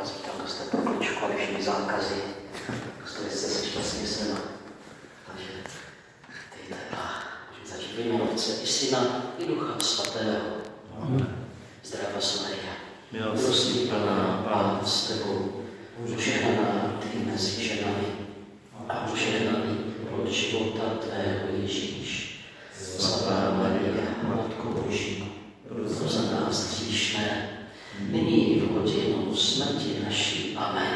vás vítám, kdo jste pro kličku a všechny zákazy. Dostali jste se šťastně sem. Takže dejte a můžeme začít v jménu Otce i Syna i Ducha Svatého. Zdravá Maria, milostí plná, Pán s tebou, požehnaná ty mezi ženami a požehnaný plod života tvého Ježíš. Svatá Maria, Matko Boží, pro za nás hříšné, nyní i v hodinu smrti naší. Amen.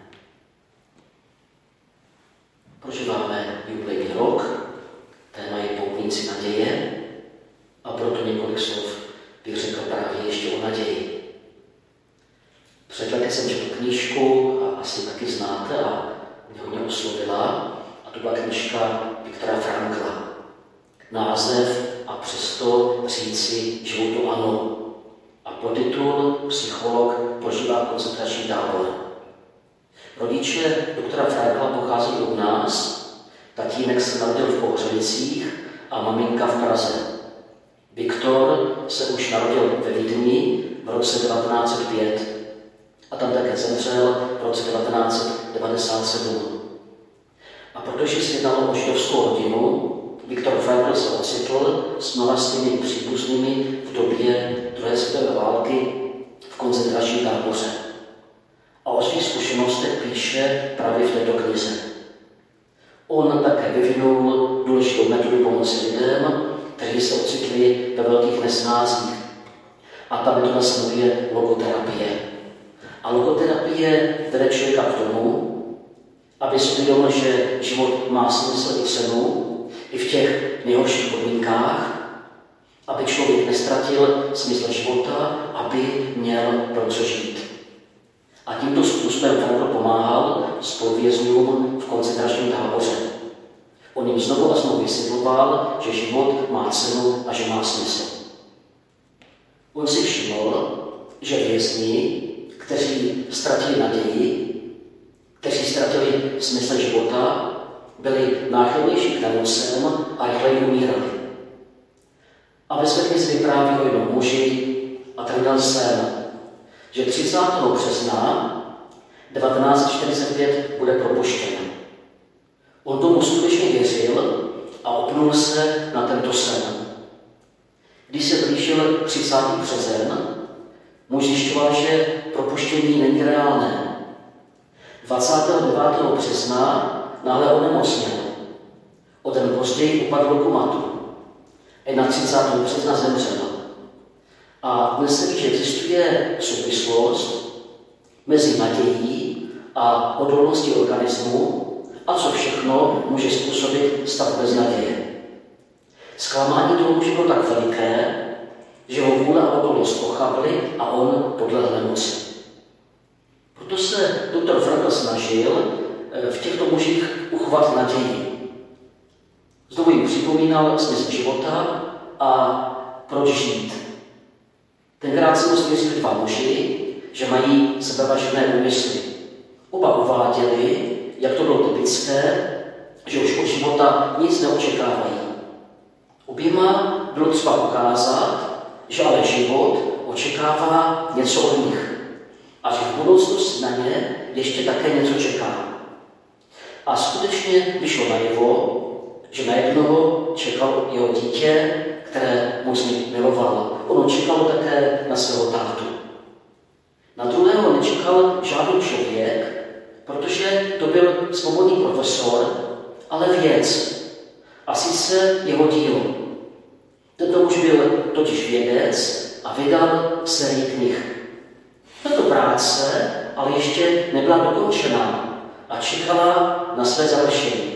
Prožíváme jubilejní rok, téma je Poutníci naděje, a proto několik slov bych řekl právě ještě o naději. Před lety jsem četl knížku, a asi taky znáte, a mě hodně oslovila, a to byla knížka Viktora Frankla. Název A přesto říci životu ano. A podtitul Psycholog požívá koncentrační tábor. Rodiče doktora Frankla pochází od nás, tatínek se narodil v Pohřelicích a maminka v Praze. Viktor se už narodil ve Vídni v roce 1905 a tam také zemřel v roce 1997. A protože se jednalo o židovskou rodinu, Viktor Frankl se ocitl s mnoha svými příbuznými v době druhé světové války v koncentračním táboře. A o svých zkušenostech píše právě v této knize. On také vyvinul důležitou metodu pomoci lidem, kteří se ocitli ve velkých nesnázích. A ta metoda se jmenuje logoterapie. A logoterapie vede člověka k tomu, aby si uvědomil, že život má smysl i cenu, i v těch nejhorších podmínkách, aby člověk nestratil smysl života, aby měl pro co žít. A tímto způsobem Frankl pomáhal spoluvězňům v koncentračním táboře. On jim znovu a znovu vysvětloval, že život má cenu a že má smysl. On si všiml, že vězni, kteří ztratili naději, kteří ztratili smysl života, byli náchylnější k nemocem a rychleji umírali. A ve své knize vypráví o jednom muži a ten měl sen, že 30. března 1945 bude propuštěn. On tomu skutečně věřil a opnul se na tento sen. Když se blížil 30. březen, muž zjišťoval, že propuštění není reálné. 29. března náhle onemocněl. O den později upadl do komatu. I na 30. března zemřel. A dnes se ví, že existuje souvislost mezi nadějí a odolností organismu a co všechno může způsobit stav bez naděje. Zklamání toho muže bylo tak veliké, že ho vůle a odolnost pochabily a on podlehl nemoci. Proto se doktor Frankl snažil v těchto mužích uchovat naději. Znovu jim připomínal smysl života a proč žít. Tenkrát se mu svěřili dva muži, že mají sebevažené úmysly. Oba uváděli, jak to bylo typické, že už od života nic neočekávají. Oběma bylo třeba ukázat, že ale život očekává něco od nich a že v budoucnosti na ně ještě také něco čeká. A skutečně vyšlo najevo, že na jednoho čekal jeho dítě, které mu z nich miloval. Ono čekalo také na svého tátu. Na druhého nečekal žádný člověk, protože to byl svobodný profesor, ale vědec. A sice jeho dílo. Tento muž byl totiž vědec a vydal sérii knih. Tato práce ale ještě nebyla dokončená a čekala na své završení.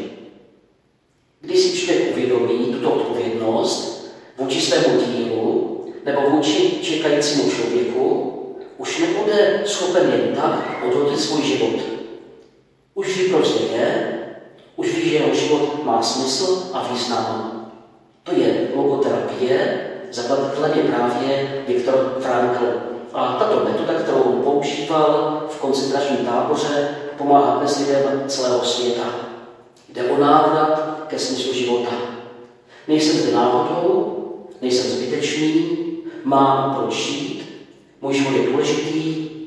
Když si člověk uvědomí tuto odpovědnost vůči svému dílu nebo vůči čekajícímu člověku, už nebude schopen jen tak odhodit svůj život. Už ví, proč je, už ví, že jeho život má smysl a význam. To je logoterapie, zakladatelem je právě Viktor Frankl. A tato metoda, kterou on používal v koncentračním táboře, pomáhá dnes lidem celého světa. Jde o návrat ke smyslu života. Nejsem zde náhodou, nejsem zbytečný, mám proč žít, můj život je důležitý,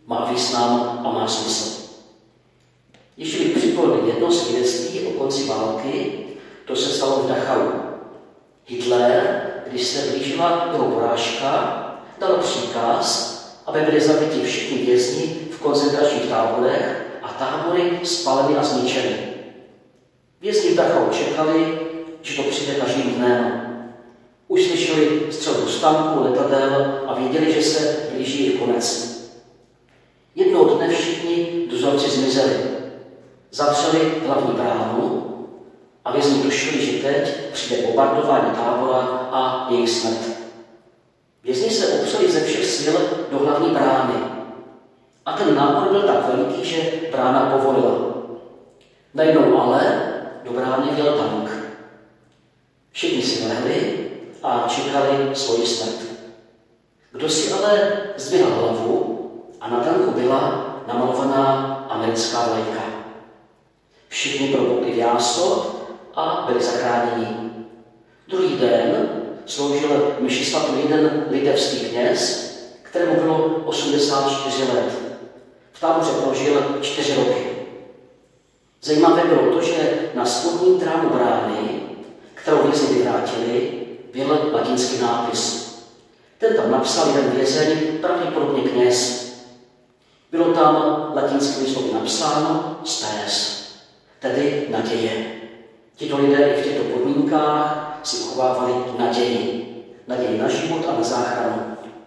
má význam a má smysl. Ještě bych připomněl jedno svědectví o konci války, to se stalo v Dachau. Hitler, když se blížila jeho porážka, dal příkaz, aby byli zabiti všichni vězni v koncentračních táborech a tábory spaleny a zničeny. Vězni v Dachau čekali, že to přijde každým dnem. Už slyšeli střelbu z tanků, letadel a věděli, že se blíží jejich konec. Jednoho dne všichni dozorci zmizeli. Zavřeli hlavní bránu a vězni tušili, že teď přijde bombardování tábora a jejich smrt. Vězni se opřeli ze všech sil do hlavní brány. A ten nápor byl tak veliký, že brána povolila. Najednou ale do brány vjel tank. Všichni si lehli a čekali svoji smrt. Kdo si ale zdvihl hlavu a na tanku byla namalovaná americká vlajka. Všichni propukli v jásot a byli zachráněni. Druhý den sloužil mši svatou jeden litevský kněz, kterému bylo 84 let. V táboře prožil 4 roky. Zajímavé bylo to, že na spodní trámu brány, kterou vězni vyvrátili, byl latinský nápis. Ten tam napsal jeden vězeň, pravděpodobně kněz. Bylo tam latinskými slovy napsáno spes, tedy naděje. Tito lidé i v těchto podmínkách si uchovávali naději. Naději na život a na záchranu.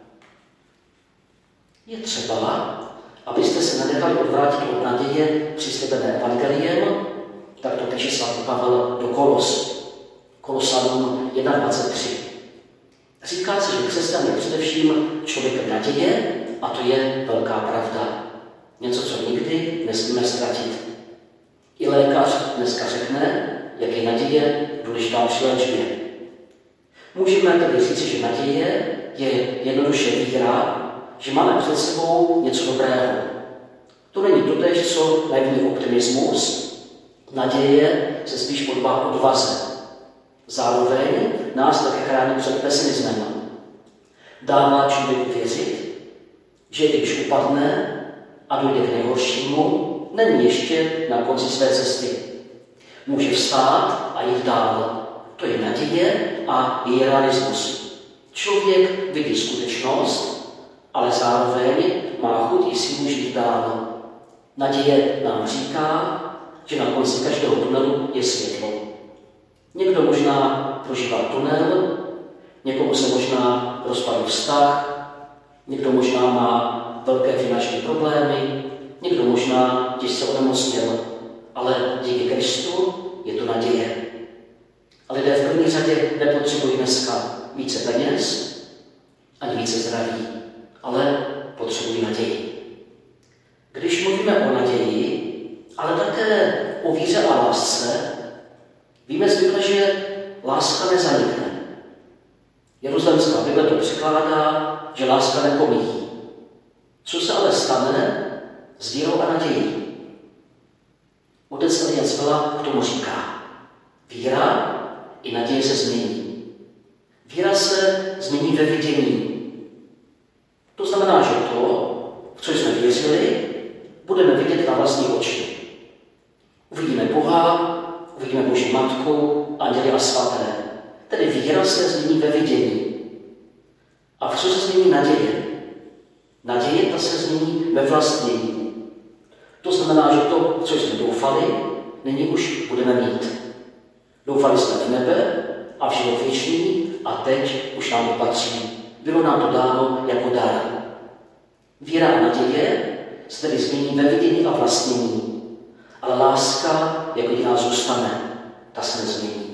Je třeba, abyste se nenechali odvrátit od naděje přislíbené evangeliem, tak to píše svatý Pavel do Kolos. Kolosanům 1.23. Říká se, že křesťan je především člověkem naděje a to je velká pravda. Něco, co nikdy nesmíme ztratit. I lékař dneska řekne, jak je naděje důležitá při léčbě. Můžeme tedy říci, že naděje je jednoduše víra, že máme před sebou něco dobrého. To není totéž, co naivní optimismus. Naděje se spíš podobá odvaze. Zároveň nás také chrání před pesimismem. Dává člověku věřit, že i když upadne a dojde k nejhoršímu, není ještě na konci své cesty. Může vstát a jít dál. To je naděje a její realismus. Člověk vidí skutečnost, ale zároveň má chuť i sílu žít dál. Naděje nám říká, že na konci každého tunelu je světlo. Někdo možná prožívá tunel, někomu se možná rozpadl vztah, někdo možná má velké finanční problémy, někdo možná těžce onemocněl, ale díky Kristu je to naděje. A lidé v první řadě nepotřebují dneska více peněz, ani více zdraví, ale potřebují naději. Když mluvíme o naději, ale také o víře a lásce, víme zvykle, že láska nezanikne. Jeruzalémská Bible to překládá, že láska nepomíjí. Co se ale stane s vírou a nadějí? Otec Elias Vela k tomu říká, víra i naděje se změní. Víra se změní ve vidění. To znamená, že to, v co jsme věřili, budeme vidět na vlastní oči. Uvidíme Boha, uvidíme Boží Matku, anděly a svaté. Tedy víra se změní ve vidění. A v co se změní naděje? Naděje ta se změní ve vlastnění. To znamená, že to, co jsme doufali, nyní už budeme mít. Doufali jsme v nebe a v život věčný a teď už nám to patří. Bylo nám to dáno jako dar. Víra a naděje se tedy změní ve vidění a vlastnění. Ale láska jako jediná zůstane. Ta se nezmění.